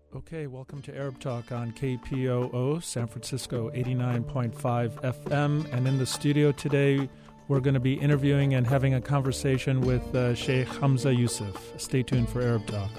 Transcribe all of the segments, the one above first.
Okay, welcome to Arab Talk on KPOO, San Francisco 89.5 FM. And in the studio today, we're going to be interviewing and having a conversation with Sheikh Hamza Yusuf. Stay tuned for Arab Talk.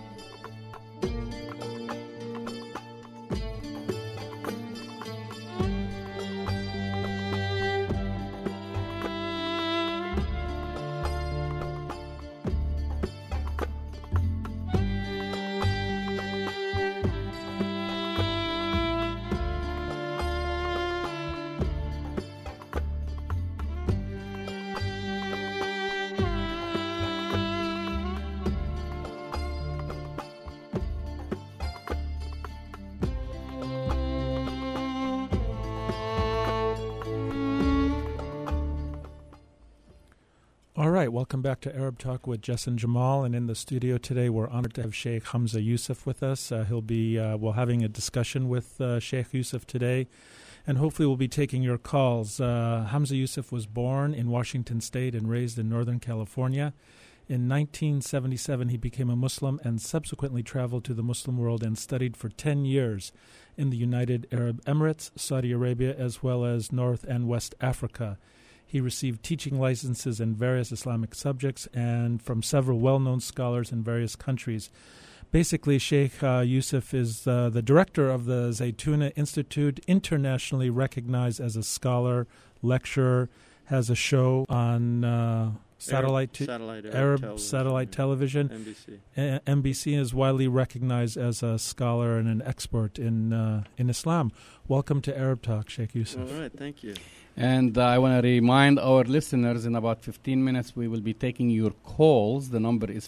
All right, welcome back to Arab Talk with Jess and Jamal. And in the studio today, we're honored to have Sheikh Hamza Yusuf with us. We're having a discussion with Sheikh Yusuf today, and hopefully we'll be taking your calls. Hamza Yusuf was born in Washington State and raised in Northern California. In 1977, he became a Muslim and subsequently traveled to the Muslim world and studied for 10 years in the United Arab Emirates, Saudi Arabia, as well as North and West Africa. He received teaching licenses in various Islamic subjects and from several well-known scholars in various countries. Basically, Sheikh Yusuf is the director of the Zaytuna Institute, internationally recognized as a scholar, lecturer, has a show on Arab satellite television. NBC. NBC is widely recognized as a scholar and an expert in Islam. Welcome to Arab Talk, Sheikh Yusuf. All right, thank you. And I want to remind our listeners, in about 15 minutes, we will be taking your calls. The number is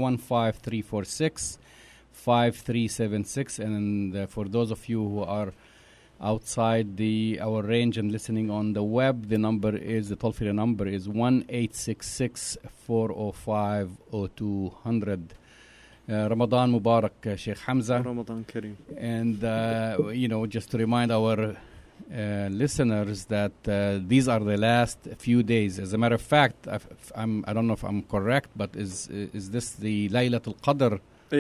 415-346-5376. And for those of you who are outside our range and listening on the web, the toll-free number is 1-866-405-0200. Ramadan Mubarak, Sheikh Hamza. Ramadan Kareem. And, just to remind our listeners that these are the last few days. As a matter of fact, I don't know if I'm correct, but is this the Laylatul Qadr?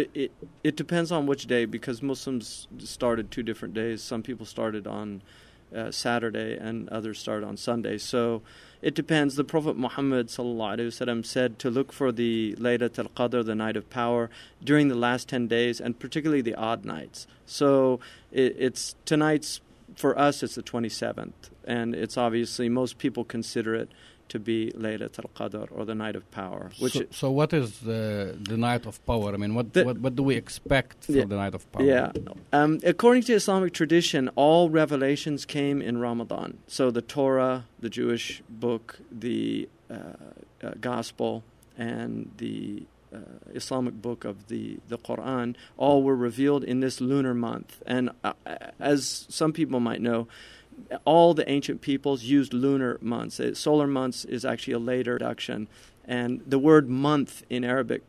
It depends on which day, because Muslims started 2 different days. Some people started on Saturday and others started on Sunday. So it depends. The Prophet Muhammad ﷺ said to look for the Laylatul Qadr, the night of power, during the last 10 days, and particularly the odd nights. So it's tonight's. For us, it's the 27th, and it's obviously most people consider it to be Laylatul Qadr, or the night of power. So what is the night of power? I mean, what do we expect for the night of power? Yeah. According to Islamic tradition, all revelations came in Ramadan. So the Torah, the Jewish book, the Gospel, and the Islamic book of the Quran, all were revealed in this lunar month. And as some people might know, all the ancient peoples used lunar months. Solar months is actually a later reduction. And the word month in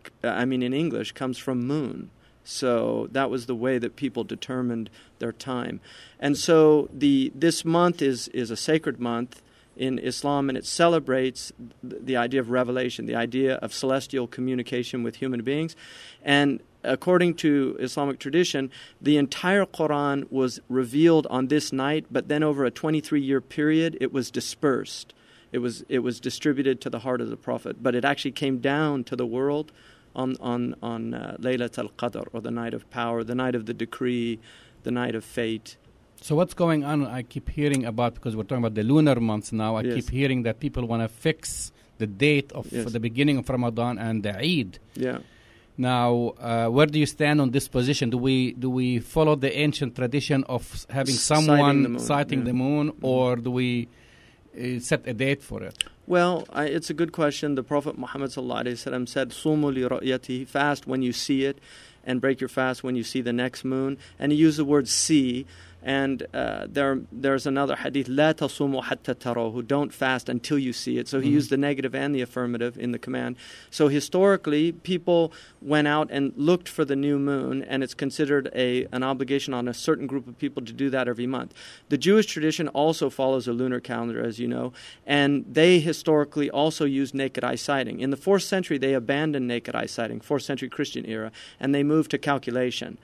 in English, comes from moon. So that was the way that people determined their time. And so this month is a sacred month in Islam, and it celebrates the idea of revelation, the idea of celestial communication with human beings. And according to Islamic tradition, the entire Quran was revealed on this night, but then over a 23-year period, it was dispersed. It was distributed to the heart of the Prophet, but it actually came down to the world on Laylatul Qadr, or the night of power, the night of the decree, the night of fate. So what's going on? I keep hearing about, because we're talking about the lunar months now, I keep hearing that people want to fix the date of the beginning of Ramadan and the Eid. Yeah. Now, where do you stand on this position? Do we follow the ancient tradition of having someone sighting the moon, or do we set a date for it? Well, it's a good question. The Prophet Muhammad ﷺ said, "Sumu li ru'yatihi," fast when you see it, and break your fast when you see the next moon. And he used the word "see." And there's another hadith, لا تصوموا حتى تروه, don't fast until you see it. So he used the negative and the affirmative in the command. So historically, people went out and looked for the new moon, and it's considered an obligation on a certain group of people to do that every month. The Jewish tradition also follows a lunar calendar, as you know, and they historically also used naked eye sighting. In the 4th century, they abandoned naked eye sighting, 4th century Christian era, and they moved to calculation.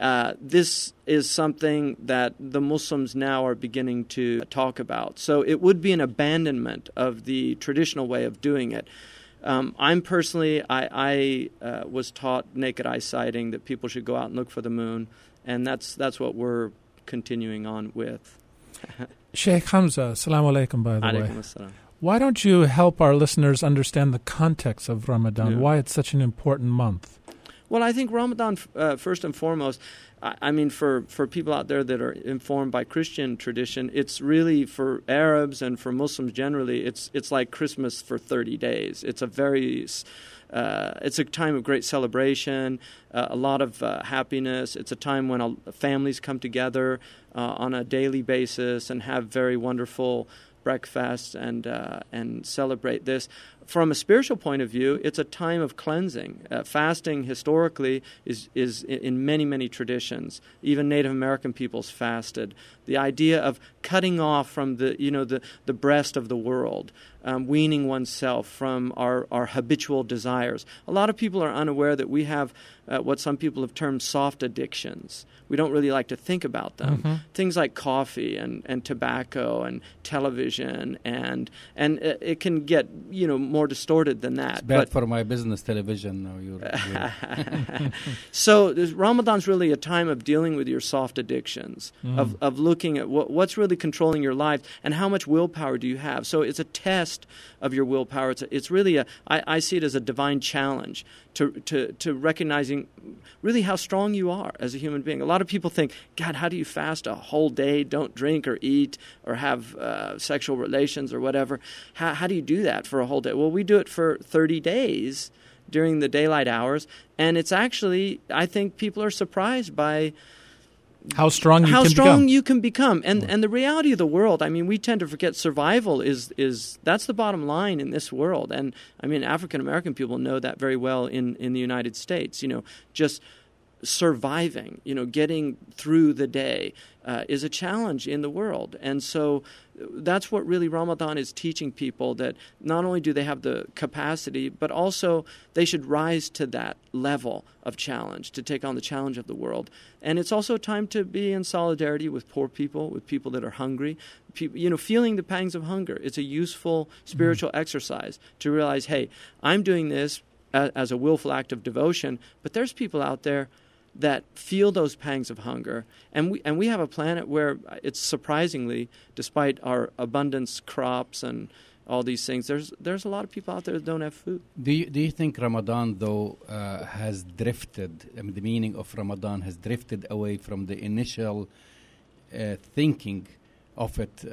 this is something that the Muslims now are beginning to talk about. So it would be an abandonment of the traditional way of doing it. I'm personally, I was taught naked eye sighting, that people should go out and look for the moon, and that's what we're continuing on with. Sheikh Hamza, assalamu alaikum, by the way. Alaikum assalam. Why don't you help our listeners understand the context of Ramadan, Yeah. why it's such an important month? Well, I think Ramadan, first and foremost, I mean, for people out there that are informed by Christian tradition, it's really, for Arabs and for Muslims generally, it's like Christmas for 30 days. It's a very, it's a time of great celebration, a lot of happiness. It's a time when families come together on a daily basis and have very wonderful breakfasts and celebrate this. From a spiritual point of view, it's a time of cleansing. Fasting historically is in many, many traditions. Even Native American peoples fasted. The idea of cutting off from the breast of the world, weaning oneself from our habitual desires. A lot of people are unaware that we have what some people have termed soft addictions. We don't really like to think about them. Mm-hmm. Things like coffee and tobacco and television, and it can get more distorted than that. It's bad for my business television. No, you're So Ramadan's really a time of dealing with your soft addictions, of looking at what's really controlling your life and how much willpower do you have. So it's a test of your willpower. It's really I see it as a divine challenge to recognizing really how strong you are as a human being. A lot of people think, God, how do you fast a whole day, don't drink or eat or have sexual relations or whatever? How do you do that for a whole day? Well, we do it for 30 days during the daylight hours, and it's actually, I think people are surprised by How strong you can become. And the reality of the world, I mean, we tend to forget survival is that's the bottom line in this world. And I mean, African American people know that very well in the United States. Just surviving, getting through the day is a challenge in the world. And so that's what really Ramadan is teaching people, that not only do they have the capacity, but also they should rise to that level of challenge, to take on the challenge of the world. And it's also a time to be in solidarity with poor people, with people that are hungry, people, feeling the pangs of hunger. It's a useful spiritual exercise to realize, hey, I'm doing this as a willful act of devotion, but there's people out there that feel those pangs of hunger, and we have a planet where it's surprisingly, despite our abundance crops and all these things, there's a lot of people out there that don't have food. Do you think Ramadan though has drifted? I mean, the meaning of Ramadan has drifted away from the initial thinking of it?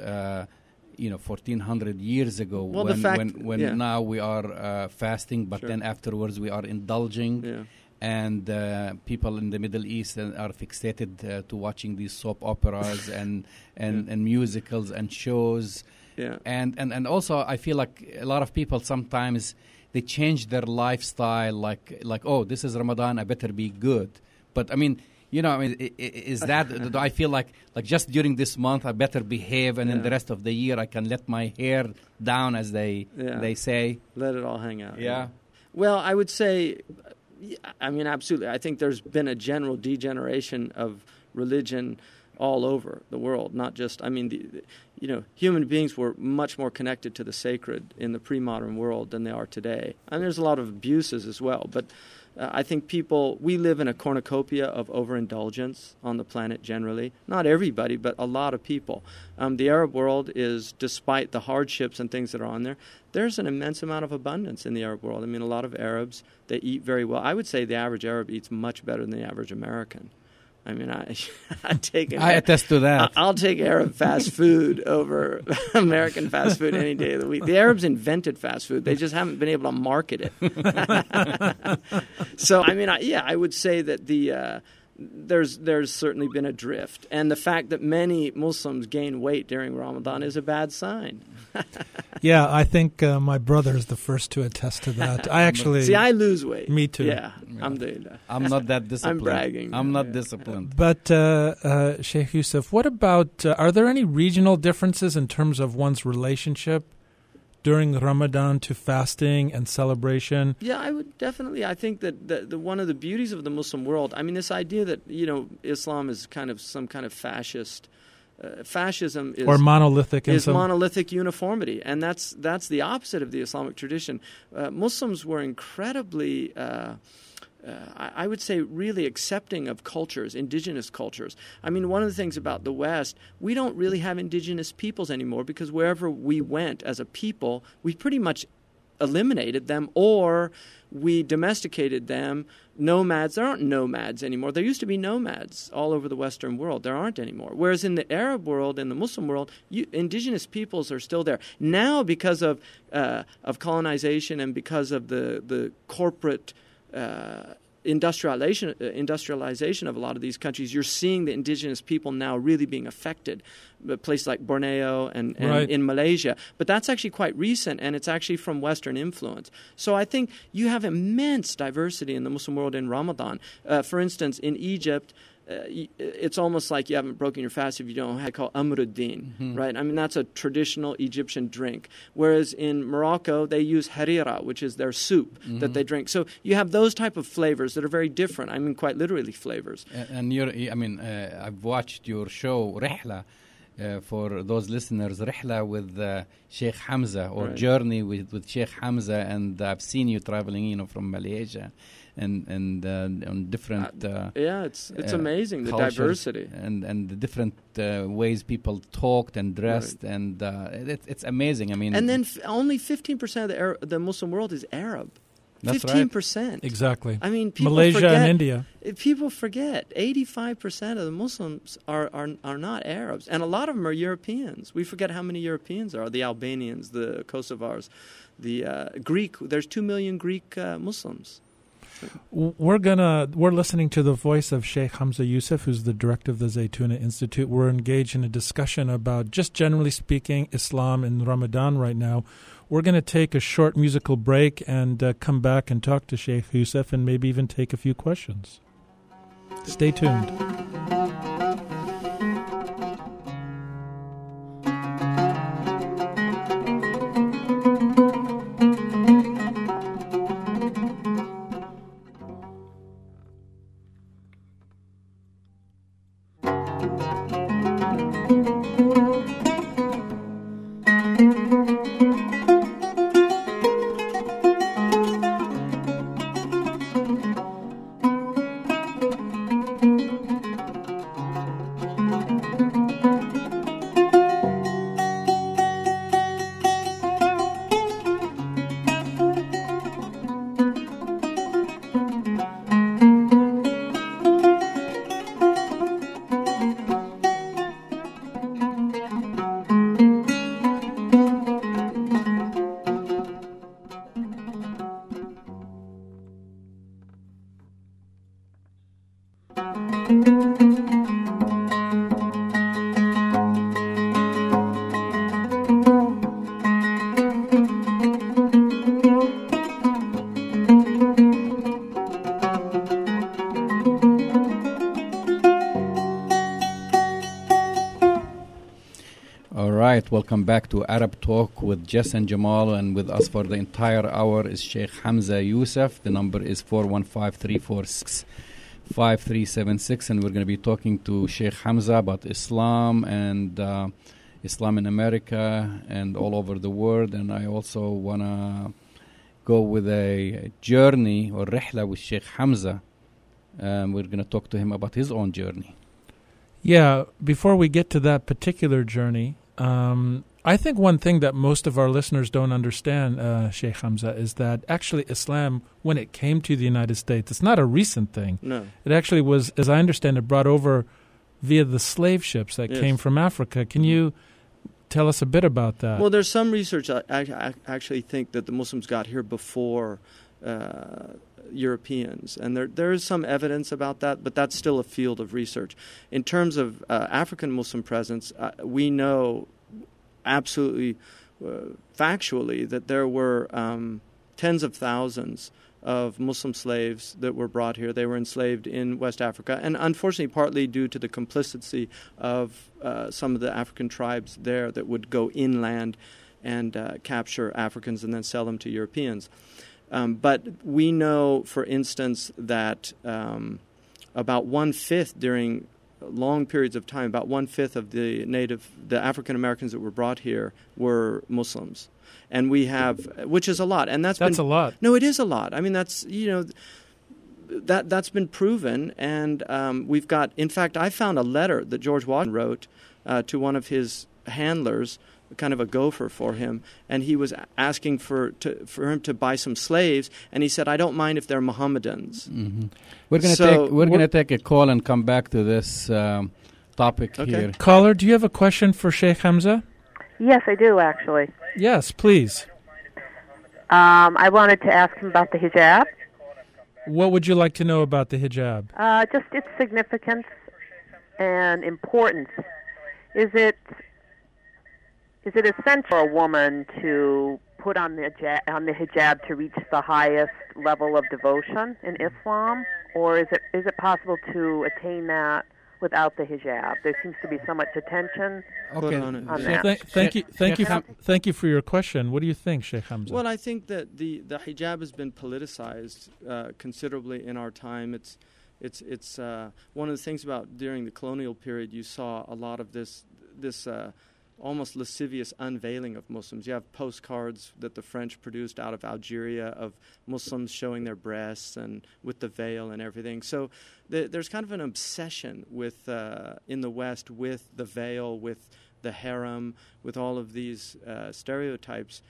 1400 years ago, well, when now we are fasting, but Sure. then afterwards we are indulging. Yeah. And people in the Middle East are fixated to watching these soap operas and musicals and shows. Yeah. And also I feel like a lot of people sometimes they change their lifestyle like oh, this is Ramadan, I better be good. But I mean, is that do I feel like just during this month I better behave, and in the rest of the year I can let my hair down, as they say. Let it all hang out. Yeah. Well, I would say, I mean, absolutely. I think there's been a general degeneration of religion all over the world. Not just, I mean, human beings were much more connected to the sacred in the pre-modern world than they are today. And there's a lot of abuses as well. But I think we live in a cornucopia of overindulgence on the planet generally. Not everybody, but a lot of people. The Arab world is, despite the hardships and things that are on there, there's an immense amount of abundance in the Arab world. I mean, a lot of Arabs, they eat very well. I would say the average Arab eats much better than the average American. I mean, I attest to that. I'll take Arab fast food over American fast food any day of the week. The Arabs invented fast food. They just haven't been able to market it. So, I mean, I would say that there's certainly been a drift. And the fact that many Muslims gain weight during Ramadan is a bad sign. Yeah, I think my brother is the first to attest to that. I actually... See, I lose weight. Me too. Yeah, I'm doing that. I'm not that disciplined. I'm bragging. I'm not disciplined. But, Sheikh Yusuf, what about... are there any regional differences in terms of one's relationship during Ramadan to fasting and celebration? Yeah, I would definitely. I think that one of the beauties of the Muslim world, I mean, this idea that, Islam is kind of some kind of fascism is, or monolithic is monolithic uniformity, and that's the opposite of the Islamic tradition. Muslims were incredibly, I would say, really accepting of cultures, indigenous cultures. I mean, one of the things about the West, we don't really have indigenous peoples anymore because wherever we went as a people, we pretty much eliminated them or we domesticated them. Nomads, there aren't nomads anymore. There used to be nomads all over the Western world. There aren't anymore. Whereas in the Arab world, in the Muslim world, indigenous peoples are still there. Now, because of colonization and because of the corporate industrialization of a lot of these countries, you're seeing the indigenous people now really being affected. A place like Borneo and right. in Malaysia. But that's actually quite recent, and it's actually from Western influence. So I think you have immense diversity in the Muslim world in Ramadan. For instance, in Egypt, it's almost like you haven't broken your fast if you don't have called Amruddin, right? I mean, that's a traditional Egyptian drink. Whereas in Morocco, they use harira, which is their soup that they drink. So you have those type of flavors that are very different. I mean, quite literally flavors. And I've watched your show, Rihla. For those listeners, Rihla with Sheikh Hamza, or right. Journey with Sheikh Hamza, and I've seen you traveling, from Malaysia, and on different it's amazing the diversity and the different ways people talked and dressed, right. And it's amazing. I mean, and then only 15% of the Muslim world is Arab. That's 15%. Right. Exactly. I mean, people Malaysia forget, and India. People forget 85% of the Muslims are not Arabs, and a lot of them are Europeans. We forget how many Europeans are: the Albanians, the Kosovars, the Greek. There's 2 million Greek Muslims. We're listening to the voice of Sheikh Hamza Yusuf, who's the director of the Zaytuna Institute. We're engaged in a discussion about, just generally speaking, Islam in Ramadan right now. We're going to take a short musical break and come back and talk to Sheikh Yusuf and maybe even take a few questions. Stay tuned. Welcome back to Arab Talk with Jess and Jamal, and with us for the entire hour is Sheikh Hamza Yusuf. The number is 415-346-5376, and we're going to be talking to Sheikh Hamza about Islam and Islam in America and all over the world. And I also want to go with a journey or rihla with Sheikh Hamza. We're going to talk to him about his own journey. Yeah, before we get to that particular journey, I think one thing that most of our listeners don't understand, Sheikh Hamza, is that actually Islam, when it came to the United States, it's not a recent thing. No. It actually was, as I understand it, brought over via the slave ships that came from Africa. Can you tell us a bit about that? Well, there's some research I actually think that the Muslims got here before Europeans, and there is some evidence about that, but that's still a field of research. In terms of African Muslim presence, we know absolutely factually that there were tens of thousands of Muslim slaves that were brought here. They were enslaved in West Africa, and unfortunately partly due to the complicity of some of the African tribes there that would go inland capture Africans and then sell them to Europeans. But we know, for instance, that about 1/5 during long periods of time, about 1/5 of the African Americans that were brought here were Muslims. And we have, which is a lot. And that's a lot. No, it is a lot. I mean, that's, that's been proven. And we've got, in fact, I found a letter that George Washington wrote to one of his handlers, kind of a gopher for him, and he was asking for him to buy some slaves, and he said, "I don't mind if they're Mohammedans." Mm-hmm. We're going to take a call and come back to this topic here. Caller, do you have a question for Sheikh Hamza? Yes, I do, actually. Yes, please. I wanted to ask him about the hijab. What would you like to know about the hijab? Just its significance and importance. Is it essential for a woman to put on the hijab to reach the highest level of devotion in Islam, or is it possible to attain that without the hijab? There seems to be so much attention on that. Thank you for your question. What do you think, Sheikh Hamza? Well, I think that the hijab has been politicized considerably in our time. It's one of the things about during the colonial period, you saw a lot of this almost lascivious unveiling of Muslims. You have postcards that the French produced out of Algeria of Muslims showing their breasts and with the veil and everything. So there's kind of an obsession with in the West with the veil, with the harem, with all of these stereotypes.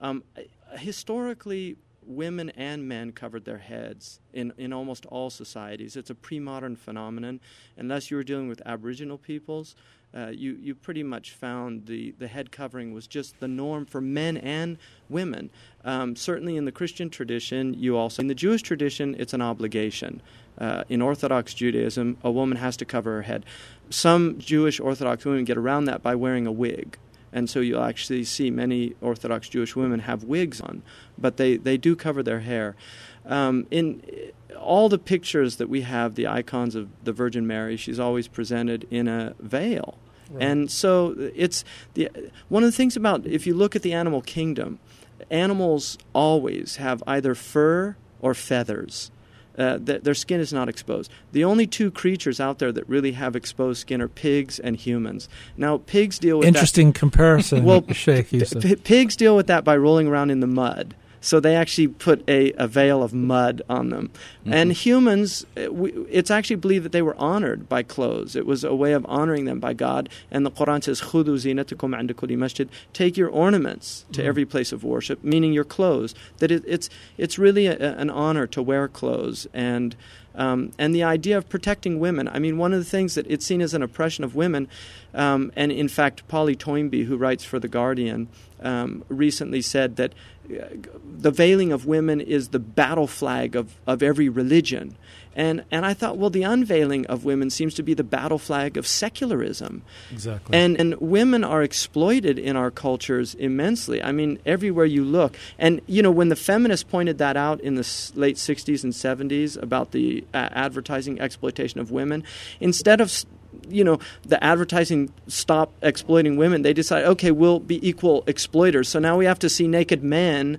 Historically, women and men covered their heads in almost all societies. It's a pre-modern phenomenon. Unless you were dealing with Aboriginal peoples, you pretty much found the head covering was just the norm for men and women. Certainly in the Christian tradition, in the Jewish tradition, it's an obligation. In Orthodox Judaism, a woman has to cover her head. Some Jewish Orthodox women get around that by wearing a wig. And so you'll actually see many Orthodox Jewish women have wigs on, but they do cover their hair. In all the pictures that we have, the icons of the Virgin Mary, she's always presented in a veil. Right. And so it's one of the things about, if you look at the animal kingdom, animals always have either fur or feathers. Their skin is not exposed. The only two creatures out there that really have exposed skin are pigs and humans. Now, pigs deal with Interesting comparison, well, Sheikh Yusuf. Pigs deal with that by rolling around in the mud. So they actually put a veil of mud on them. Mm-hmm. And humans, it's actually believed that they were honored by clothes. It was a way of honoring them by God. And the Quran says, خُذُوا زِينَتَكُمْ عِنْدَ كُلِّ مَسْجِدٍ. Take your ornaments to every place of worship, meaning your clothes. That it's really an honor to wear clothes. And the idea of protecting women. I mean, one of the things that it's seen as an oppression of women, and in fact, Polly Toynbee, who writes for The Guardian, recently said that the veiling of women is the battle flag of every religion. And I thought, well, the unveiling of women seems to be the battle flag of secularism. Exactly. And women are exploited in our cultures immensely. I mean, everywhere you look. And, when the feminists pointed that out in the late 60s and 70s about the advertising exploitation of women, instead of the advertising stop exploiting women, they decide, okay, we'll be equal exploiters. So now we have to see naked men,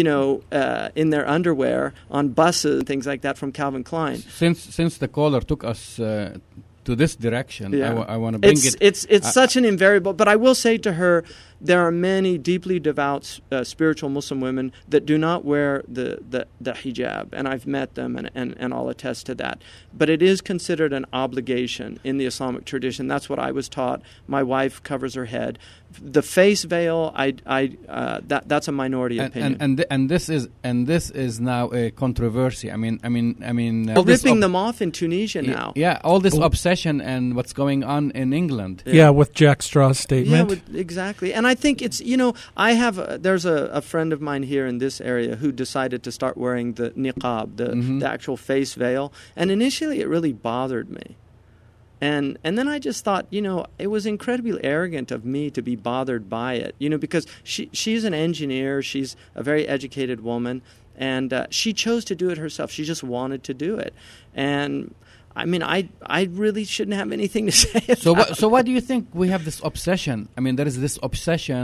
in their underwear on buses and things like that from Calvin Klein. Since the caller took us to this direction, yeah. I want to bring It's such an invariable. But I will say to her, there are many deeply devout spiritual Muslim women that do not wear the hijab, and I've met them, and I'll attest to that. But it is considered an obligation in the Islamic tradition. That's what I was taught. My wife covers her head. The face veil, that's a minority opinion. And this is now a controversy. I mean, ripping them off in Tunisia now. Yeah, all this obsession and what's going on in England. Yeah, with Jack Straw's statement. Yeah, exactly. And I think it's, there's a friend of mine here in this area who decided to start wearing the niqab, the actual face veil. And initially it really bothered me. And then I just thought, it was incredibly arrogant of me to be bothered by it, because she's an engineer, she's a very educated woman, and she chose to do it herself. She just wanted to do it. And I mean, I really shouldn't have anything to say about it. So why do you think we have this obsession? I mean, there is this obsession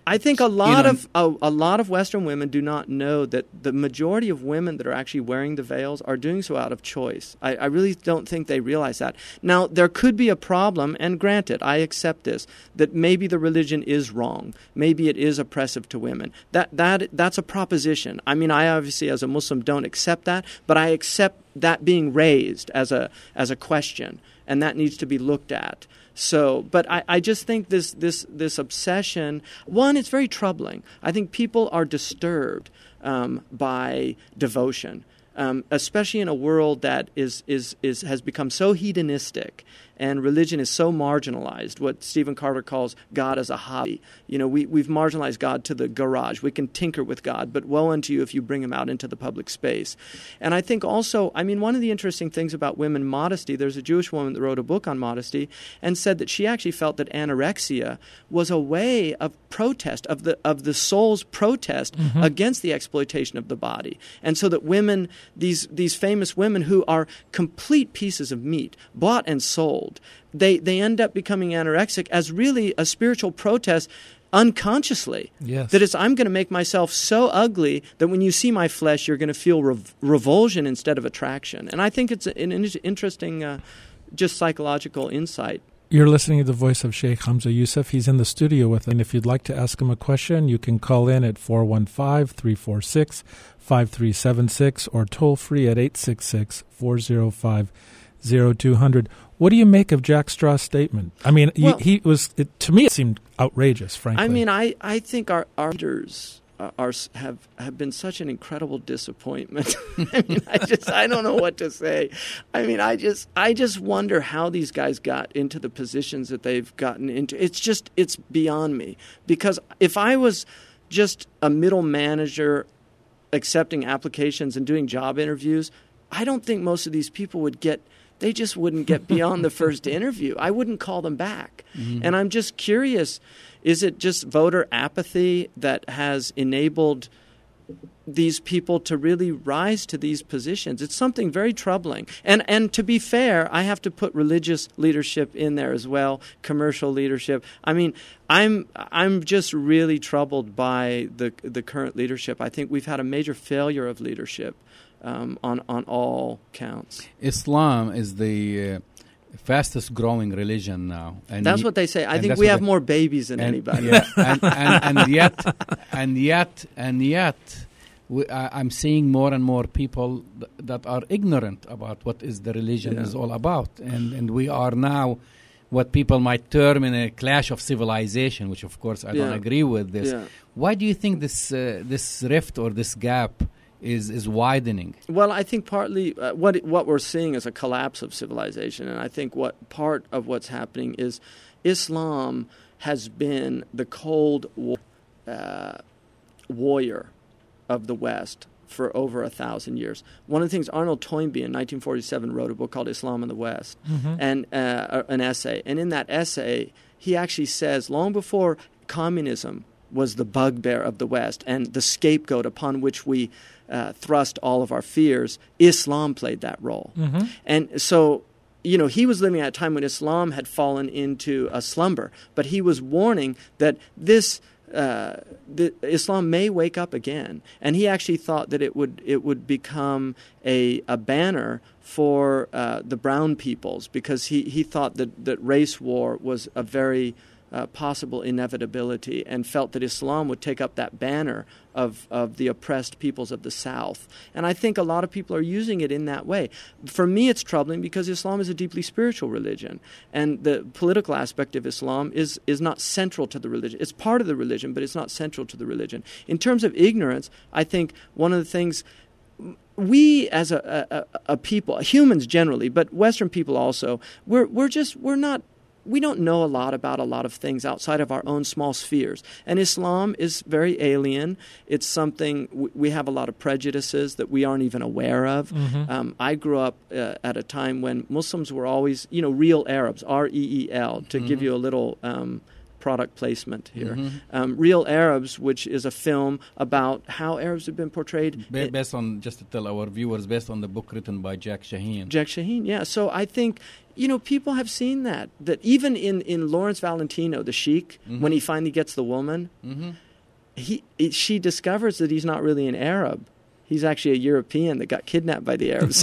I think a lot of Western women do not know that the majority of women that are actually wearing the veils are doing so out of choice. I really don't think they realize that. Now, there could be a problem, and granted, I accept this, that maybe the religion is wrong. Maybe it is oppressive to women. That's a proposition. I mean, I obviously as a Muslim don't accept that, but I accept that being raised as a question, and that needs to be looked at. So, but I just think this obsession, one, it's very troubling. I think people are disturbed by devotion, especially in a world that has become so hedonistic, and religion is so marginalized, what Stephen Carter calls God as a hobby. You know, we've marginalized God to the garage. We can tinker with God, but woe unto you if you bring him out into the public space. And I think also, I mean, one of the interesting things about women modesty, there's a Jewish woman that wrote a book on modesty and said that she actually felt that anorexia was a way of protest, of the soul's protest against the exploitation of the body. And so that women, these famous women who are complete pieces of meat, bought and sold, they end up becoming anorexic as really a spiritual protest unconsciously. Yes. That it's, I'm going to make myself so ugly that when you see my flesh, you're going to feel revulsion instead of attraction. And I think it's an interesting just psychological insight. You're listening to the voice of Sheikh Hamza Yusuf. He's in the studio with us. And if you'd like to ask him a question, you can call in at 415-346-5376 or toll free at 866-405-0200. What do you make of Jack Straw's statement? I mean, to me, it seemed outrageous, frankly. I mean, I think our leaders have been such an incredible disappointment. I mean, I don't know what to say. I mean, I just wonder how these guys got into the positions that they've gotten into. It's beyond me. Because if I was just a middle manager accepting applications and doing job interviews, I don't think most of these people they just wouldn't get beyond the first interview. I wouldn't call them back. Mm-hmm. And I'm just curious, is it just voter apathy that has enabled these people to really rise to these positions? It's something very troubling. And to be fair, I have to put religious leadership in there as well, commercial leadership. I mean, I'm just really troubled by the current leadership. I think we've had a major failure of leadership. On all counts. Islam is the fastest growing religion now. And that's what they say. I think we have more babies than anybody. Yeah, and yet, I'm seeing more and more people that are ignorant about what is the religion is all about. And we are now what people might term in a clash of civilization, which of course I don't agree with this. Yeah. Why do you think this rift or this gap is widening? Well, I think partly what we're seeing is a collapse of civilization, and I think part of what's happening is Islam has been the Cold War warrior of the West for over 1,000 years. One of the things Arnold Toynbee in 1947 wrote a book called Islam in the West, and an essay, and in that essay he actually says long before communism was the bugbear of the West and the scapegoat upon which we thrust all of our fears, Islam played that role. Mm-hmm. And so, you know, he was living at a time when Islam had fallen into a slumber, but he was warning that Islam may wake up again. And he actually thought that it would become a banner for the brown peoples, because he thought that race war was a very possible inevitability, and felt that Islam would take up that banner of the oppressed peoples of the South. And I think a lot of people are using it in that way. For me, it's troubling because Islam is a deeply spiritual religion, and the political aspect of Islam is not central to the religion. It's part of the religion, but it's not central to the religion. In terms of ignorance, I think one of the things we as a people, humans generally, but Western people also, we don't know a lot about a lot of things outside of our own small spheres. And Islam is very alien. It's something, we have a lot of prejudices that we aren't even aware of. Mm-hmm. I grew up at a time when Muslims were always, real Arabs, R-E-E-L, to give you a little product placement here. Mm-hmm. Real Arabs, which is a film about how Arabs have been portrayed. Based on, just to tell our viewers, based on the book written by Jack Shaheen. Jack Shaheen, yeah. So I think, people have seen that even in Lawrence Valentino, the sheik, when he finally gets the woman, she discovers that he's not really an Arab. He's actually a European that got kidnapped by the Arabs.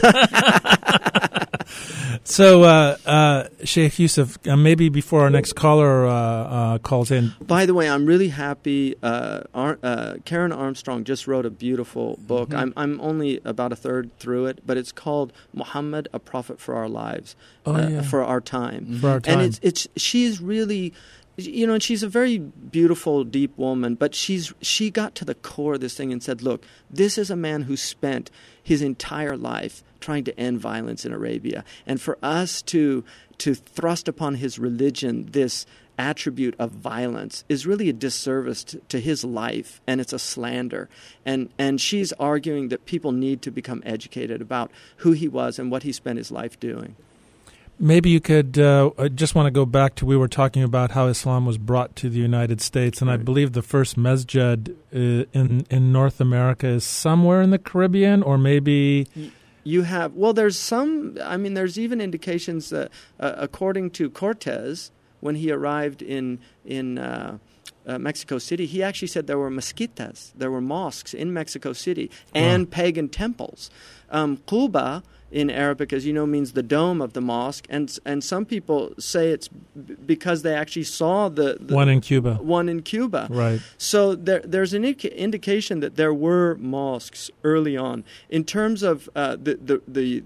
So, Sheikh Yusuf, maybe before our next caller calls in. By the way, I'm really happy. Karen Armstrong just wrote a beautiful book. I'm only about a third through it, but it's called Muhammad, a Prophet for Our Lives, for our time. For our time. And she's really... and she's a very beautiful, deep woman, but she got to the core of this thing and said, look, this is a man who spent his entire life trying to end violence in Arabia. And for us to thrust upon his religion this attribute of violence is really a disservice to his life, and it's a slander. And she's arguing that people need to become educated about who he was and what he spent his life doing. Maybe you could, I just want to go back to, we were talking about how Islam was brought to the United States, and I believe the first masjid in North America is somewhere in the Caribbean, or maybe... You have, there's even indications that according to Cortez, when he arrived in Mexico City, he actually said there were mezquitas, there were mosques in Mexico City, and pagan temples. Quba, in Arabic, as you know, means the dome of the mosque, and some people say it's because they actually saw the one in Cuba. One in Cuba, right? So there's an indication that there were mosques early on. In terms of the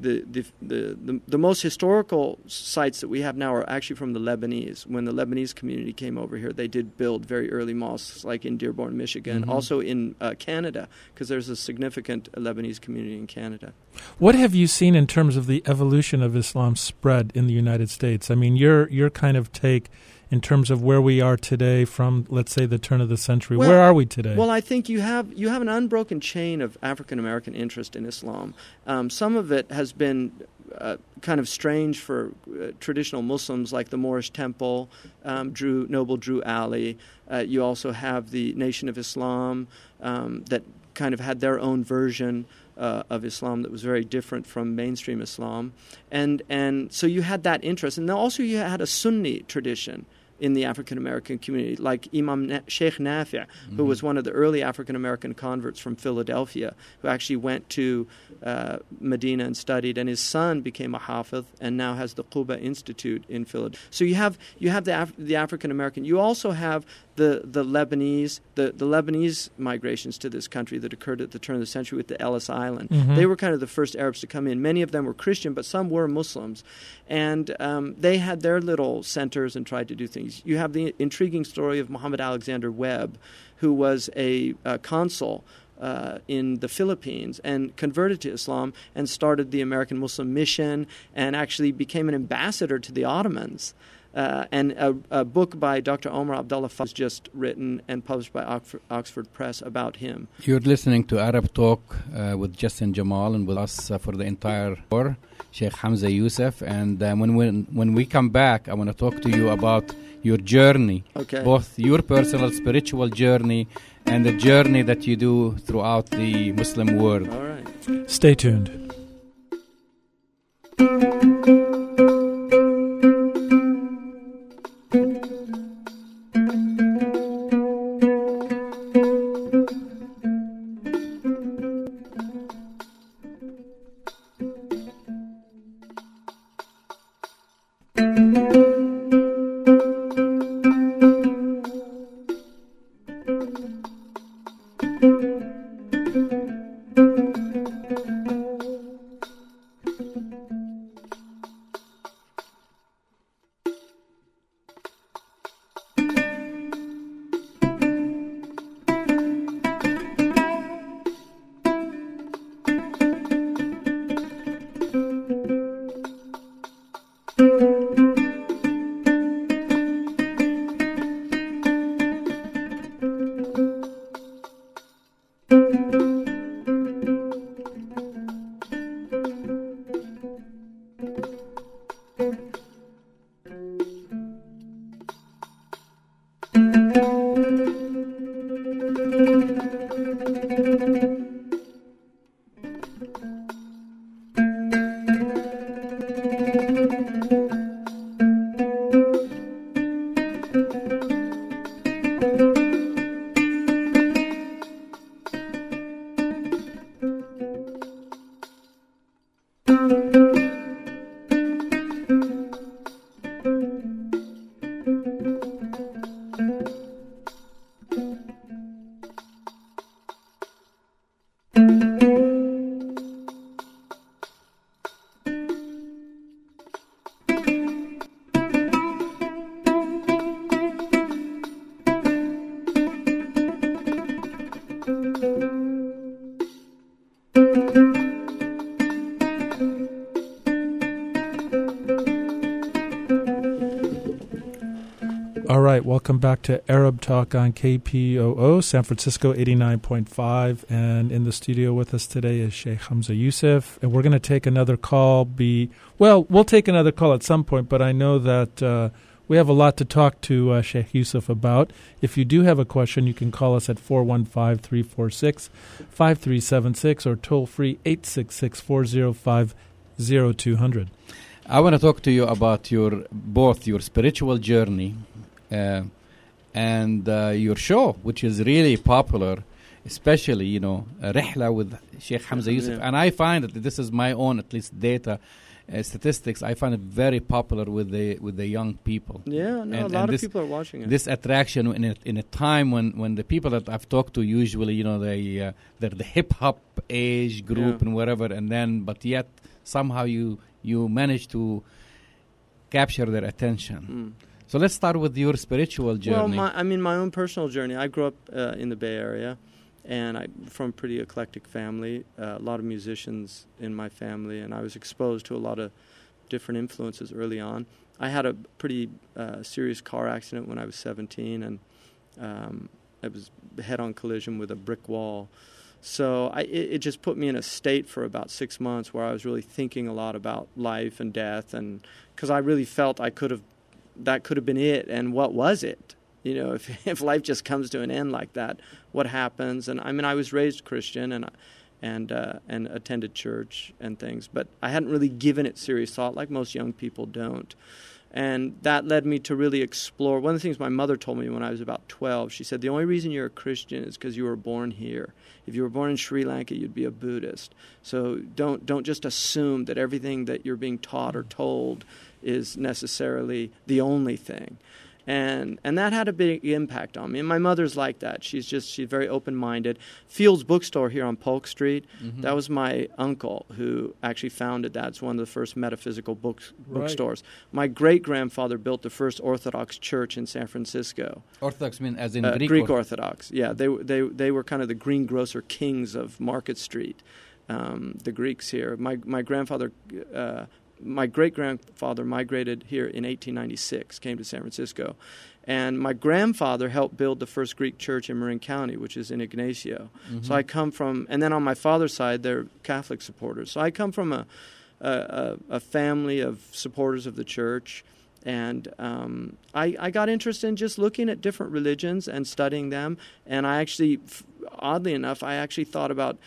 most historical sites that we have now are actually from the Lebanese. When the Lebanese community came over here, they did build very early mosques, like in Dearborn, Michigan, also in Canada, because there's a significant Lebanese community in Canada. What have you seen in terms of the evolution of Islam's spread in the United States? I mean, your kind of take in terms of where we are today from, let's say, the turn of the century. Where are we today? Well, I think you have an unbroken chain of African-American interest in Islam. Some of it has been kind of strange for traditional Muslims, like the Moorish Temple, Noble Drew Ali. You also have the Nation of Islam that kind of had their own version of Islam that was very different from mainstream Islam. And so you had that interest. And then also you had a Sunni tradition in the African-American community, like Imam Sheikh Nafi', who was one of the early African-American converts from Philadelphia, who actually went to Medina and studied, and his son became a hafiz and now has the Quba Institute in Philadelphia. So you have the African-American. You also have the Lebanese, the Lebanese migrations to this country that occurred at the turn of the century with the Ellis Island. They were kind of the first Arabs to come in. Many of them were Christian, but some were Muslims. And they had their little centers and tried to do things. You have the intriguing story of Muhammad Alexander Webb, who was a consul in the Philippines and converted to Islam and started the American Muslim Mission and actually became an ambassador to the Ottomans. And a book by Dr. Omar Abdullah was just written and published by Oxford Press about him. You're listening to Arab Talk with Justin Jamal, and with us for the entire hour, Sheikh Hamza Yusuf. And when we come back, I want to talk to you about your journey, both your personal spiritual journey and the journey that you do throughout the Muslim world. All right. Stay tuned. All right, welcome back to Arab Talk on KPOO, San Francisco 89.5. And in the studio with us today is Sheikh Hamza Yusuf. And we're going to take another call. We'll take another call at some point, but I know that we have a lot to talk to Sheikh Yusuf about. If you do have a question, you can call us at 415-346-5376 or toll-free 866-405-0200. I want to talk to you about both your spiritual journey and your show, which is really popular, especially, Rihla with Sheikh Hamza Yusuf. Yeah. And I find that this is my own, at least data, statistics. I find it very popular with the young people. Yeah, a lot of people are watching it. This attraction in a time when the people that I've talked to usually, they're the hip hop age group and whatever, but yet somehow you manage to capture their attention. So let's start with your spiritual journey. Well, my own personal journey. I grew up in the Bay Area, and I'm from a pretty eclectic family. A lot of musicians in my family, and I was exposed to a lot of different influences early on. I had a pretty serious car accident when I was 17, and it was head-on collision with a brick wall. So it just put me in a state for about 6 months where I was really thinking a lot about life and death, and because I really felt that could have been it, and what was it? If life just comes to an end like that, what happens? And I was raised Christian and attended church and things, but I hadn't really given it serious thought like most young people don't. And that led me to really explore. One of the things my mother told me when I was about 12, she said, the only reason you're a Christian is because you were born here. If you were born in Sri Lanka, you'd be a Buddhist. So don't just assume that everything that you're being taught or told is necessarily the only thing. And that had a big impact on me. And my mother's like that. She's very open-minded. Field's Bookstore here on Polk Street, that was my uncle who actually founded that. It's one of the first metaphysical bookstores. My great-grandfather built the first Orthodox church in San Francisco. Orthodox mean as in Greek Orthodox. Yeah, they were kind of the greengrocer kings of Market Street, the Greeks here. My great-grandfather migrated here in 1896, came to San Francisco. And my grandfather helped build the first Greek church in Marin County, which is in Ignacio. So I come from, and then on my father's side, they're Catholic supporters. So I come from a family of supporters of the church. And I got interested in just looking at different religions and studying them. And I actually, oddly enough, thought about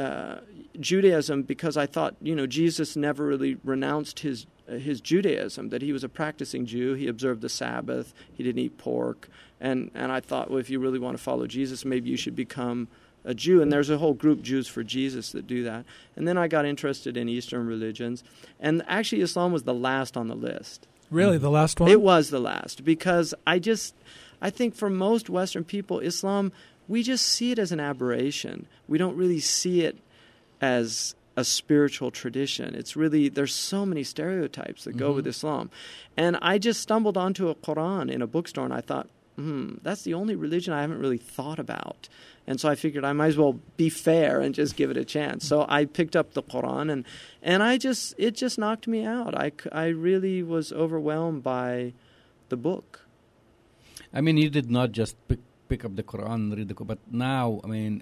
Judaism because I thought, Jesus never really renounced his Judaism, that he was a practicing Jew. He observed the Sabbath. He didn't eat pork. And I thought, well, if you really want to follow Jesus, maybe you should become a Jew. And there's a whole group, Jews for Jesus, that do that. And then I got interested in Eastern religions. And actually, Islam was the last on the list. Really, the last one? It was the last because I think for most Western people, Islam, we just see it as an aberration. We don't really see it as a spiritual tradition. It's really, there's so many stereotypes that go with Islam. And I just stumbled onto a Quran in a bookstore, and I thought, that's the only religion I haven't really thought about. And so I figured I might as well be fair and just give it a chance. So I picked up the Quran, and it just knocked me out. I really was overwhelmed by the book. I mean, you did not just pick up the Quran and read the Quran, but now,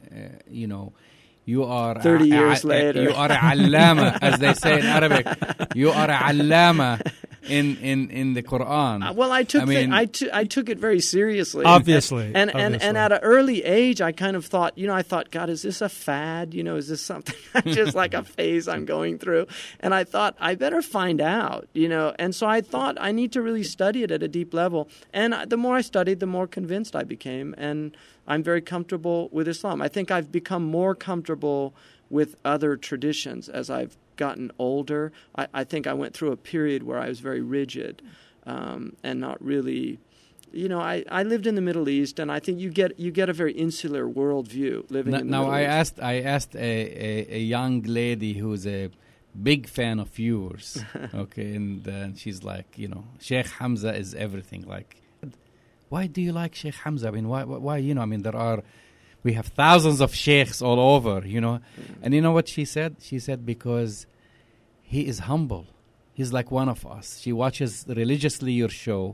you are 30 years later. You are a allama, as they say in Arabic. You are a allama in the Quran. Well, I took it very seriously. Obviously. And at an early age, I kind of thought, God, is this a fad? Is this something just like a phase I'm going through? And I thought, I better find out, And so I thought I need to really study it at a deep level. And the more I studied, the more convinced I became. And I'm very comfortable with Islam. I think I've become more comfortable with other traditions as I've gotten older. I think I went through a period where I was very rigid and not really, I lived in the Middle East, and I think you get a very insular worldview living in the Middle East. I asked a young lady who's a big fan of yours, okay, and she's like, Sheikh Hamza is everything. Like, why do you like Sheikh Hamza? I mean, why? We have thousands of sheikhs all over, And you know what she said? She said, because he is humble. He's like one of us. She watches religiously your show.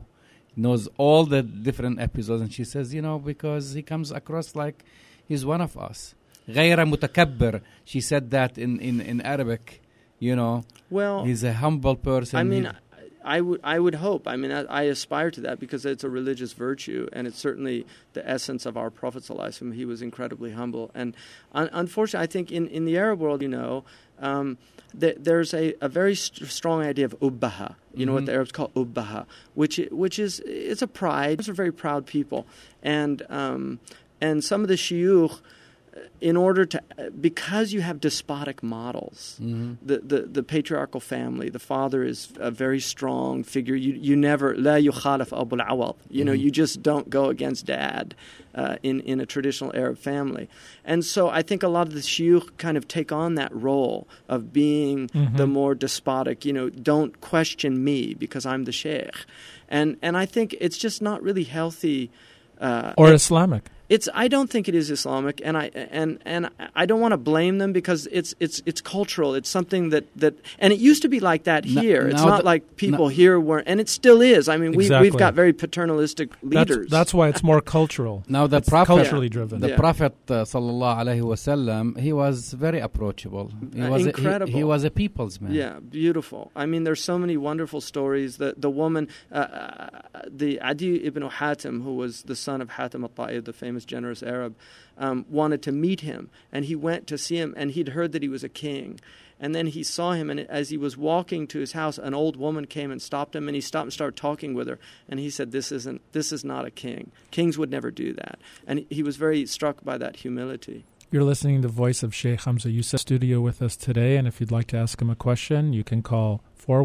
knows all the different episodes, and she says, because he comes across like he's one of us. غير متكبر. She said that in Arabic, Well, he's a humble person. I mean, I would hope. I mean, I aspire to that because it's a religious virtue, and it's certainly the essence of our Prophet ﷺ. He was incredibly humble, and unfortunately, I think in the Arab world, there's a very strong idea of ubbaha. You know what the Arabs call ubbaha, which is it's a pride. Those are very proud people, and some of the shuyukh, in order to, because you have despotic models, the patriarchal family, the father is a very strong figure. You never, la yukhalif abul awad. You just don't go against dad in a traditional Arab family. And so I think a lot of the shuyukh kind of take on that role of being the more despotic, don't question me because I'm the sheikh. And I think it's just not really healthy. Or Islamic. I don't think it is Islamic, and I don't want to blame them because it's cultural. It's something that and it used to be like that here. It's not like people here weren't, and it still is. I mean, we've got very paternalistic leaders. That's why it's more cultural. Now the Prophet, culturally driven. The Prophet sallallahu alaihi wasallam, he was very approachable. He was incredible. He was a people's man. Yeah, beautiful. I mean, there's so many wonderful stories. The woman, the Adi ibn Hatim, who was the son of Hatim al-Ta'id, the famous generous Arab, wanted to meet him, and he went to see him, and he'd heard that he was a king. And then he saw him, and as he was walking to his house, an old woman came and stopped him, and he stopped and started talking with her. And he said, this is not a king. Kings would never do that. And he was very struck by that humility. You're listening to the voice of Sheikh Hamza Yusuf studio with us today, and if you'd like to ask him a question, you can call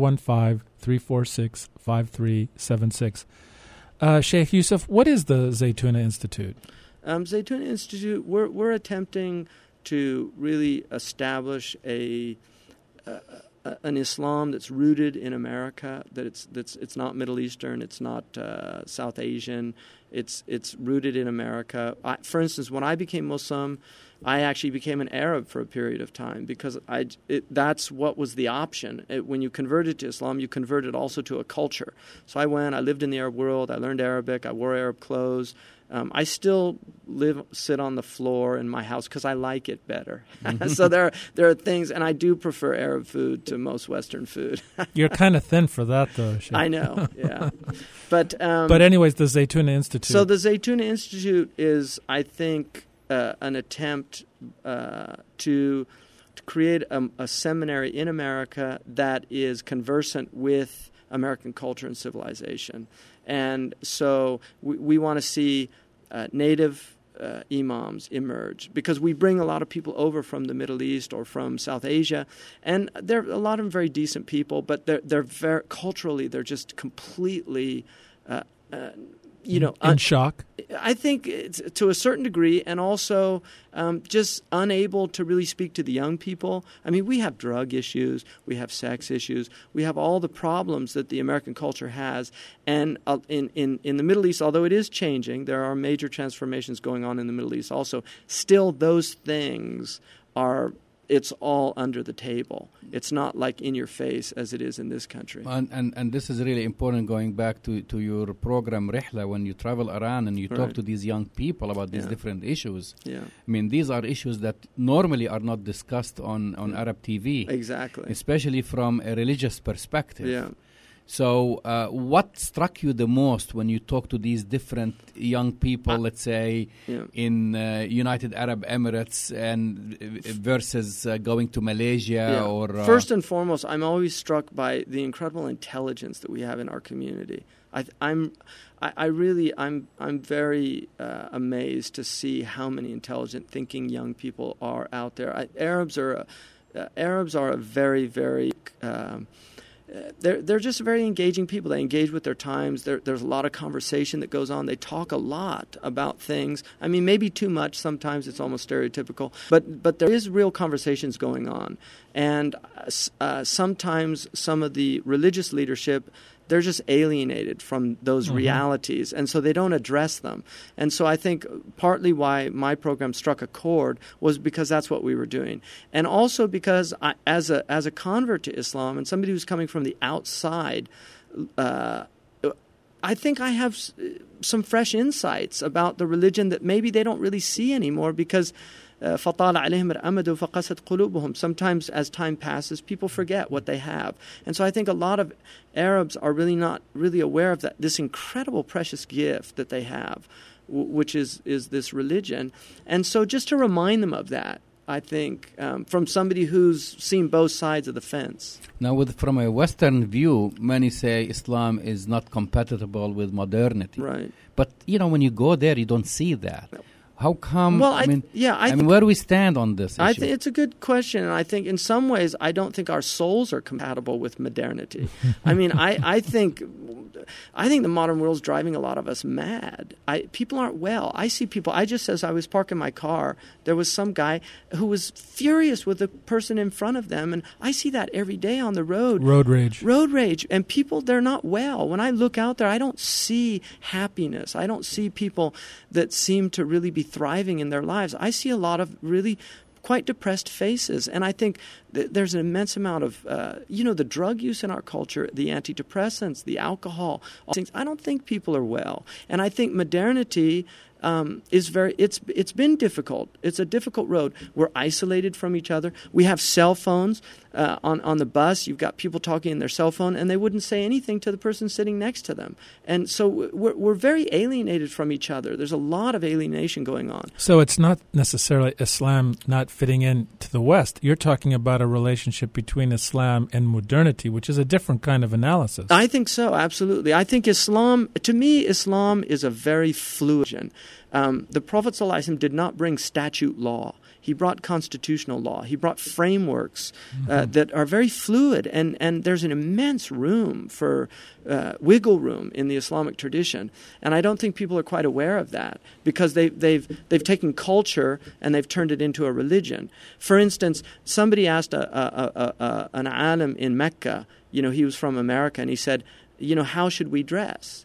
415-346-5376. Sheikh Yusuf, what is the Zaytuna Institute? Zaytuna Institute, we're attempting to really establish an Islam that's rooted in America, that it's not Middle Eastern, it's not South Asian, it's rooted in America. For instance, when I became Muslim, I actually became an Arab for a period of time because that's what was the option. When you converted to Islam, you converted also to a culture. So I lived in the Arab world, I learned Arabic, I wore Arab clothes. I still sit on the floor in my house because I like it better. So there are things, and I do prefer Arab food to most Western food. You're kind of thin for that, though, Sheikh. I know, yeah. But anyways, the Zaytuna Institute. So the Zaytuna Institute is, I think, an attempt to create a seminary in America that is conversant with American culture and civilization. And so we want to see native imams emerge because we bring a lot of people over from the Middle East or from South Asia, and a lot of them very decent people, but they're very culturally they're just completely in shock. I think it's, to a certain degree, and also just unable to really speak to the young people. I mean, we have drug issues, we have sex issues, we have all the problems that the American culture has. And in the Middle East, although it is changing, there are major transformations going on in the Middle East also. Still, those things it's all under the table. It's not like in your face as it is in this country. And this is really important, going back to your program Rihla, when you travel around and you talk to these young people about these different issues. Yeah. I mean, these are issues that normally are not discussed on Arab TV. Exactly. Especially from a religious perspective. Yeah. So what struck you the most when you talk to these different young people, let's say, in United Arab Emirates and versus going to Malaysia? Or First and foremost, I'm always struck by the incredible intelligence that we have in our community. I'm very amazed to see how many intelligent, thinking young people are out there. Arabs are a very, very they're just very engaging people. They engage with their times. There's a lot of conversation that goes on. They talk a lot about things. I mean, maybe too much. Sometimes it's almost stereotypical. But there is real conversations going on. And sometimes some of the religious leadership, they're just alienated from those realities, and so they don't address them. And so I think partly why my program struck a chord was because that's what we were doing. And also because as a convert to Islam and somebody who's coming from the outside, I think I have some fresh insights about the religion that maybe they don't really see anymore because فَطَالَ عَلَيْهِمْ الْأَمَدُ فَقَسَتْ قُلُوبُهُم. Sometimes as time passes, people forget what they have. And so I think a lot of Arabs are really not really aware of this incredible precious gift that they have, which is this religion. And so just to remind them of that, I think, from somebody who's seen both sides of the fence. Now, from a Western view, many say Islam is not compatible with modernity. Right. But, when you go there, you don't see that. How come? Well, I mean, where do we stand on this issue? I think it's a good question, and I think in some ways I don't think our souls are compatible with modernity. I mean, I think the modern world's driving a lot of us mad. People aren't well. I see people. As I was parking my car, there was some guy who was furious with the person in front of them, and I see that every day on the road. Road rage. Road rage, and people, they're not well. When I look out there, I don't see happiness. I don't see people that seem to really be thriving in their lives. I see a lot of really quite depressed faces, and I think there's an immense amount of the drug use in our culture, the antidepressants, the alcohol, all things. I don't think people are well, and I think modernity is it's been difficult. It's a difficult road. We're isolated from each other. We have cell phones on the bus. You've got people talking in their cell phone, and they wouldn't say anything to the person sitting next to them. And so we're very alienated from each other. There's a lot of alienation going on. So it's not necessarily Islam not fitting in to the West. You're talking about a relationship between Islam and modernity, which is a different kind of analysis. I think so, absolutely. I think Islam is a very fluid religion. The Prophet ﷺ did not bring statute law. He brought constitutional law. He brought frameworks that are very fluid, and there's an immense room for wiggle room in the Islamic tradition. And I don't think people are quite aware of that because they've taken culture and they've turned it into a religion. For instance, somebody asked an alim in Mecca, he was from America, and he said, how should we dress?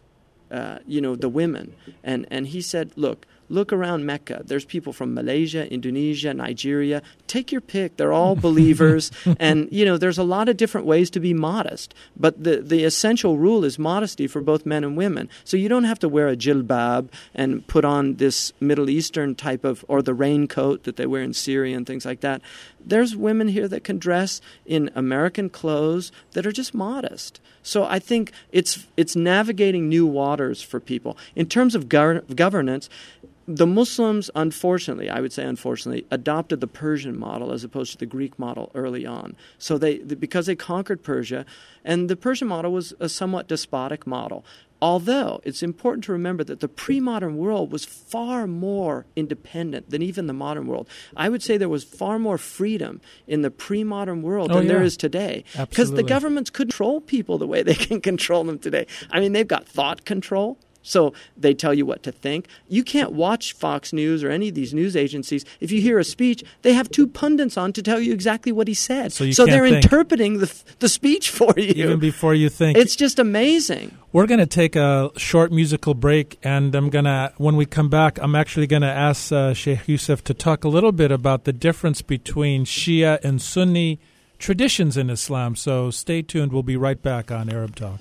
The women. And he said, look around Mecca. There's people from Malaysia, Indonesia, Nigeria. Take your pick. They're all believers. And, there's a lot of different ways to be modest. But the essential rule is modesty for both men and women. So you don't have to wear a jilbab and put on this Middle Eastern type of, or the raincoat that they wear in Syria and things like that. There's women here that can dress in American clothes that are just modest. So I think it's navigating new waters for people. In terms of governance, the Muslims, unfortunately, adopted the Persian model as opposed to the Greek model early on. So because they conquered Persia, and the Persian model was a somewhat despotic model. Although it's important to remember that the pre-modern world was far more independent than even the modern world. I would say there was far more freedom in the pre-modern world than there is today. Because the governments could control people the way they can control them today. I mean, they've got thought control. So they tell you what to think. You can't watch Fox News or any of these news agencies. If you hear a speech, they have two pundits on to tell you exactly what he said. So they're interpreting the speech for you. Even before you think. It's just amazing. We're going to take a short musical break, and when we come back, I'm actually going to ask Sheikh Yusuf to talk a little bit about the difference between Shia and Sunni traditions in Islam. So stay tuned. We'll be right back on Arab Talk.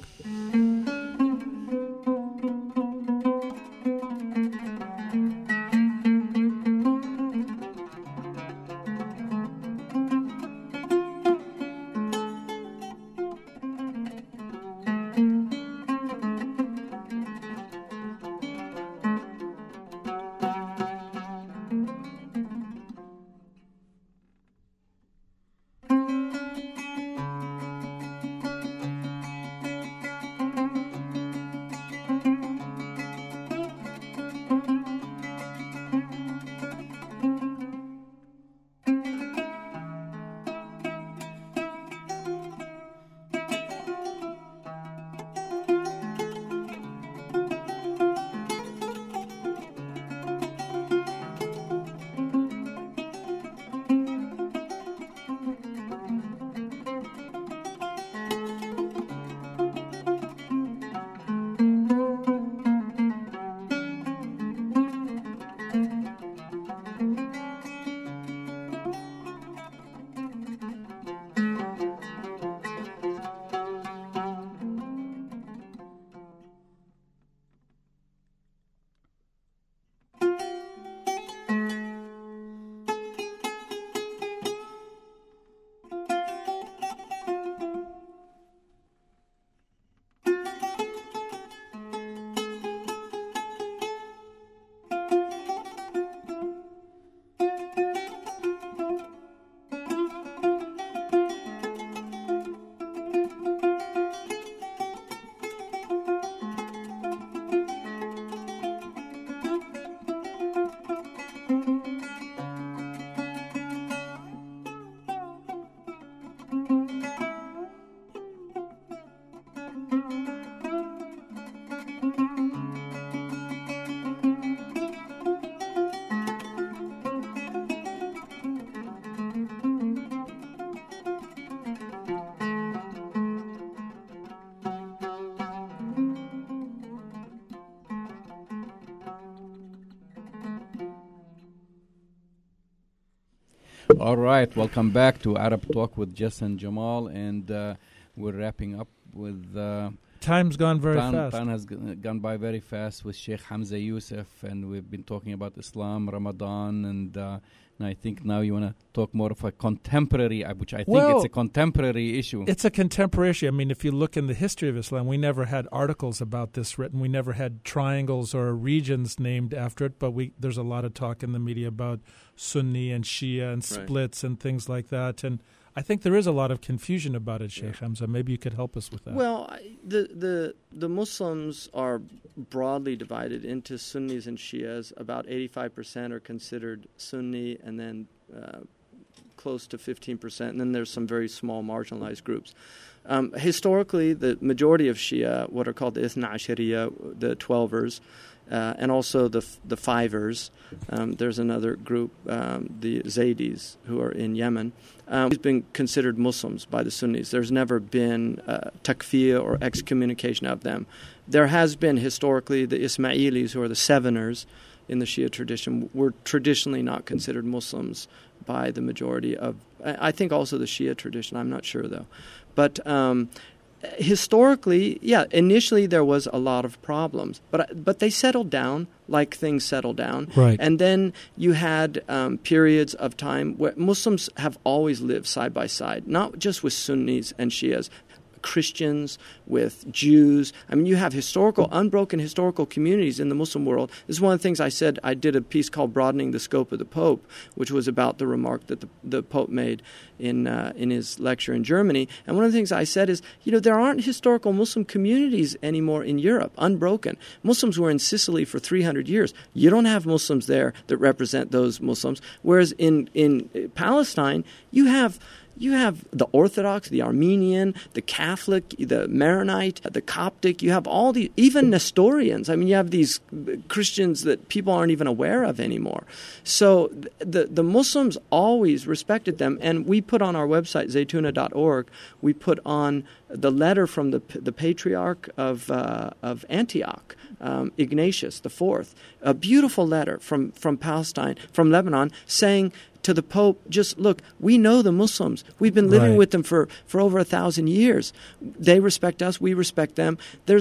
All right, welcome back to Arab Talk with Jess and Jamal, and we're wrapping up with... Time's gone very fast. Time has gone by very fast with Sheikh Hamza Yusuf, and we've been talking about Islam, Ramadan, and I think now you want to talk more of a contemporary, which I think it's a contemporary issue. It's a contemporary issue. I mean, if you look in the history of Islam, we never had articles about this written. We never had triangles or regions named after it, but there's a lot of talk in the media about Sunni and Shia and splits and things like that. And I think there is a lot of confusion about it, Sheikh Hamza. Maybe you could help us with that. Well, the Muslims are broadly divided into Sunnis and Shias. About 85% are considered Sunni, and then close to 15%. And then there's some very small marginalized groups. Historically, the majority of Shia, what are called the Ithna Ashariya, the 12ers, and also the Fivers. There's another group, the Zaydis, who are in Yemen. It's been considered Muslims by the Sunnis. There's never been takfir or excommunication of them. There has been historically the Ismailis, who are the Seveners in the Shia tradition, were traditionally not considered Muslims by the majority of, I think also the Shia tradition. I'm not sure though. But historically, initially there was a lot of problems, but they settled down like things settle down. Right. And then you had periods of time where Muslims have always lived side by side, not just with Sunnis and Shias, Christians, with Jews. I mean, you have unbroken historical communities in the Muslim world. This is one of the things I said. I did a piece called Broadening the Scope of the Pope, which was about the remark that the Pope made in his lecture in Germany. And one of the things I said is, there aren't historical Muslim communities anymore in Europe, unbroken. Muslims were in Sicily for 300 years. You don't have Muslims there that represent those Muslims. Whereas in Palestine, you have the Orthodox, the Armenian, the Catholic, the Maronite, the Coptic. You have all the, even Nestorians. I mean, you have these Christians that people aren't even aware of anymore. So the Muslims always respected them. And we put on our website, zaytuna.org, we put on the letter from the patriarch of Antioch, Ignatius IV, a beautiful letter from Palestine, from Lebanon, saying to the Pope, just look, we know the Muslims. We've been living with them for over 1,000 years. They respect us. We respect them.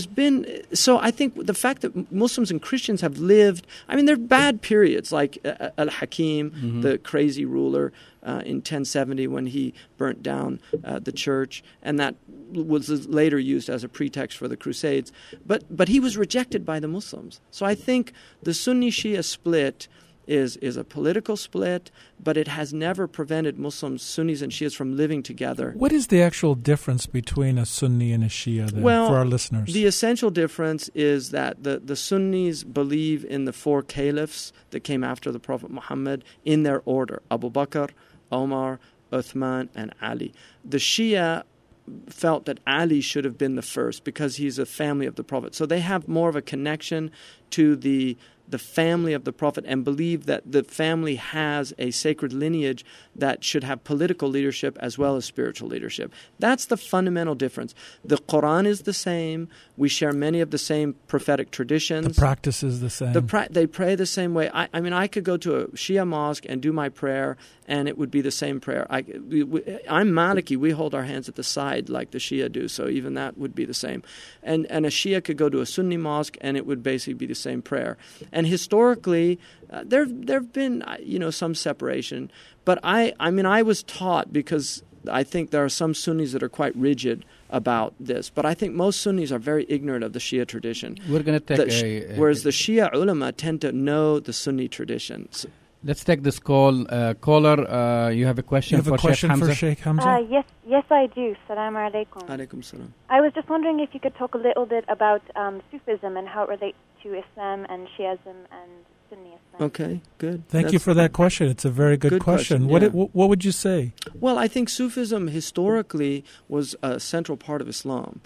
So I think the fact that Muslims and Christians have lived, I mean, there are bad periods like Al-Hakim, the crazy ruler in 1070 when he burnt down the church, and that was later used as a pretext for the Crusades. But he was rejected by the Muslims. So I think the Sunni-Shia split is a political split, but it has never prevented Muslims, Sunnis and Shias from living together. What is the actual difference between a Sunni and a Shia then, for our listeners? The essential difference is that the Sunnis believe in the four caliphs that came after the Prophet Muhammad in their order: Abu Bakr, Omar, Uthman, and Ali. The Shia felt that Ali should have been the first because he's a family of the Prophet. So they have more of a connection to the family of the Prophet and believe that the family has a sacred lineage that should have political leadership as well as spiritual leadership. That's the fundamental difference. The Quran is the same. We share many of the same prophetic traditions. The practice is the same. They pray the same way. I mean, I could go to a Shia mosque and do my prayer, and it would be the same prayer. I'm Maliki. We hold our hands at the side like the Shia do, so even that would be the same. And a Shia could go to a Sunni mosque, and it would basically be the same prayer. And historically, there have been some separation. But I was taught, because I think there are some Sunnis that are quite rigid about this, but I think most Sunnis are very ignorant of the Shia tradition. We're going to take whereas the Shia ulama tend to know the Sunni tradition. Let's take this call. Caller, you have a question for Sheikh Hamza? For Sheikh Hamza? Yes, I do. Assalamu alaikum. Alaikum salam. I was just wondering if you could talk a little bit about Sufism and how it relates to Islam and Shiism and Sunni Islam. Okay, good. Thank you for that question. It's a very good question. yeah. What would you say? Well, I think Sufism historically was a central part of Islam.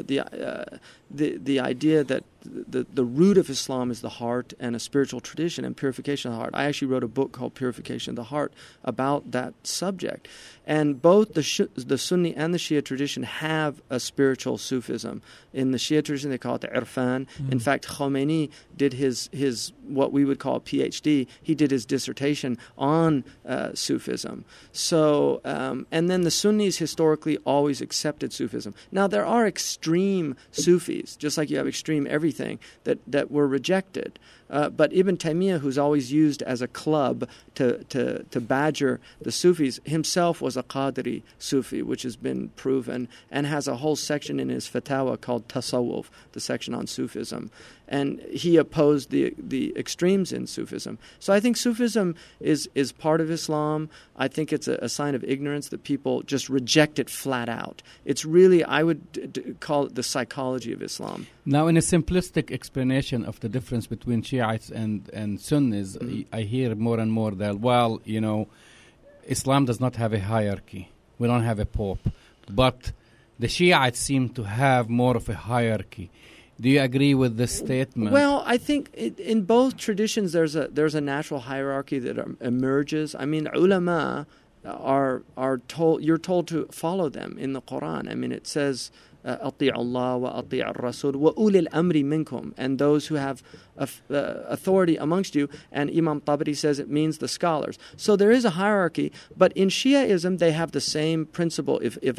The idea that the root of Islam is the heart and a spiritual tradition and purification of the heart. I actually wrote a book called Purification of the Heart about that subject. And both the Sunni and the Shia tradition have a spiritual Sufism. In the Shia tradition, they call it the Irfan. In fact, Khomeini did his what we would call a PhD. He did his dissertation on Sufism. So, and then the Sunnis historically always accepted Sufism. Now, there are extreme Sufis, just like you have extreme everything, that were rejected. But Ibn Taymiyyah, who's always used as a club to badger the Sufis, himself was a Qadiri Sufi, which has been proven, and has a whole section in his fatwa called Tasawwuf, the section on Sufism. And he opposed the extremes in Sufism. So I think Sufism is part of Islam. I think it's a sign of ignorance that people just reject it flat out. It's really, I would call it the psychology of Islam. Now, in a simplistic explanation of the difference between Shiites and Sunnis, I hear more and more that, well, Islam does not have a hierarchy. We don't have a pope. But the Shiites seem to have more of a hierarchy. Do you agree with this statement? Well, I think in both traditions there's a natural hierarchy that emerges. I mean, ulama are told, you're told to follow them in the Quran. I mean, it says أطيعوا الله وأطيعوا الرسول وأولي الأمر منكم, and those who have authority amongst you. And Imam Tabari says it means the scholars. So there is a hierarchy, but in Shiaism they have the same principle. If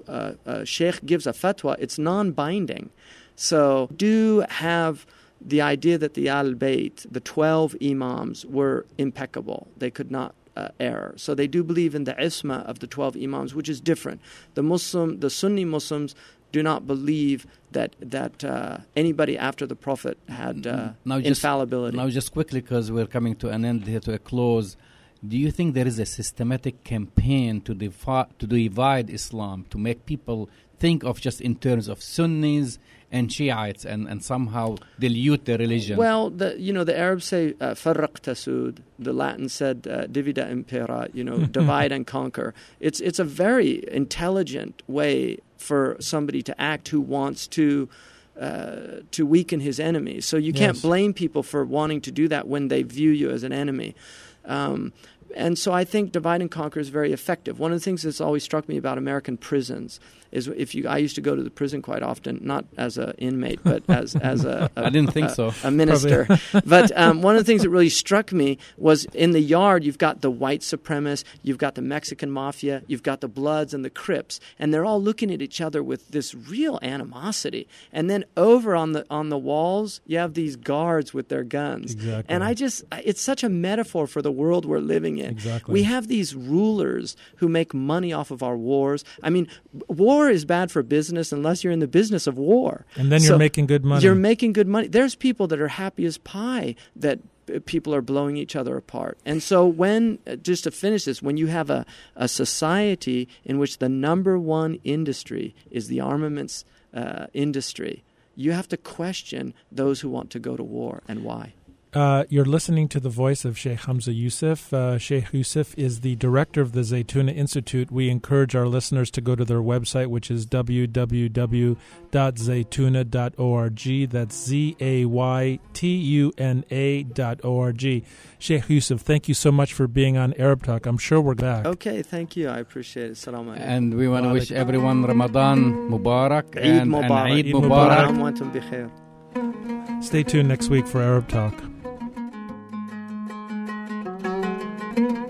a sheikh gives a fatwa, it's non-binding. So do have the idea that the Al-Bayt, the 12 imams, were impeccable. They could not err. So they do believe in the isma of the 12 imams, which is different. The Sunni Muslims do not believe that anybody after the Prophet had infallibility. Now, just quickly, because we're coming to an end here, to a close, do you think there is a systematic campaign to divide Islam, to make people think of just in terms of Sunnis and Shiites and somehow dilute the religion? Well, the Arabs say farraq tasud. The Latin said divida impera, divide and conquer. It's a very intelligent way for somebody to act who wants to weaken his enemies. So you can't blame people for wanting to do that when they view you as an enemy. And so I think divide and conquer is very effective. One of the things that's always struck me about American prisons is I used to go to the prison quite often, not as an inmate, but as a I didn't think so. A minister. But one of the things that really struck me was in the yard you've got the white supremacists, you've got the Mexican mafia, you've got the Bloods and the Crips, and they're all looking at each other with this real animosity. And then over on the walls you have these guards with their guns. Exactly. And it's such a metaphor for the world we're living in. Exactly. We have these rulers who make money off of our wars. I mean, war is bad for business unless you're in the business of war. And then you're making good money. You're making good money. There's people that are happy as pie that people are blowing each other apart. And so just to finish this, when you have a society in which the number one industry is the armaments industry, you have to question those who want to go to war and why. You're listening to the voice of Sheikh Hamza Yusuf. Sheikh Yusuf is the director of the Zaytuna Institute. We encourage our listeners to go to their website, which is www.zaytuna.org. That's ZAYTUNA.org. Sheikh Yusuf, thank you so much for being on Arab Talk. I'm sure we're back. Okay, thank you. I appreciate it. Assalamu alaikum. And we want to wish everyone Ramadan Mubarak Eid and Mubarak. Eid Mubarak. Wa antum bi khair. Stay tuned next week for Arab Talk.